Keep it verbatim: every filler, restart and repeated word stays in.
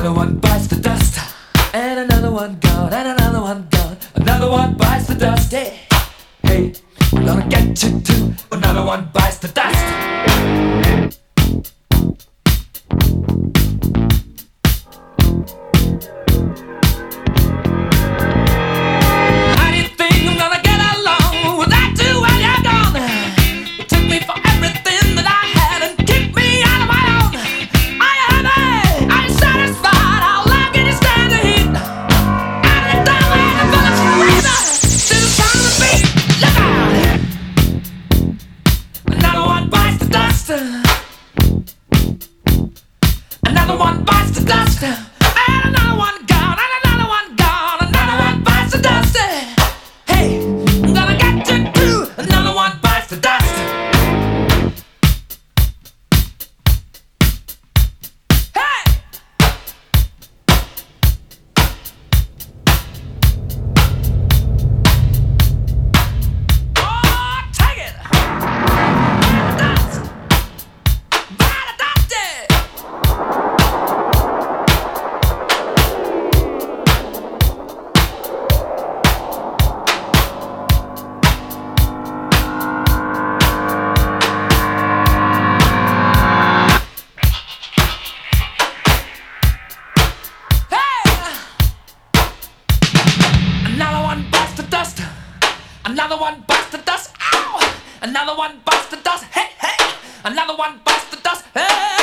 Another one bites the dust, and another one gone, and another one gone. Another one bites the dust. Hey, hey, I'm gonna get you too. Another one bites the dust. How do you think I'm gonna get along without you when you're gone? You took me for everything that I had and kicked me out of my own. Are you happy? Are you satisfied? How long can you stand the heat? Out of the down and I'm gonna forever. Still trying to beat. Look out! Another one bites the dust. Another one bites the dust. And another one gone. And another one gone. Another one bites the dust. Hey, I'm gonna get you too. Another one bites the dust. Hey! Oh, take it! Dust! Bite the dust, yeah! Another one bites the dust. Another one bites the dust. Ow! Another one bites the dust. Hey, hey! Another one bites the dust. Hey!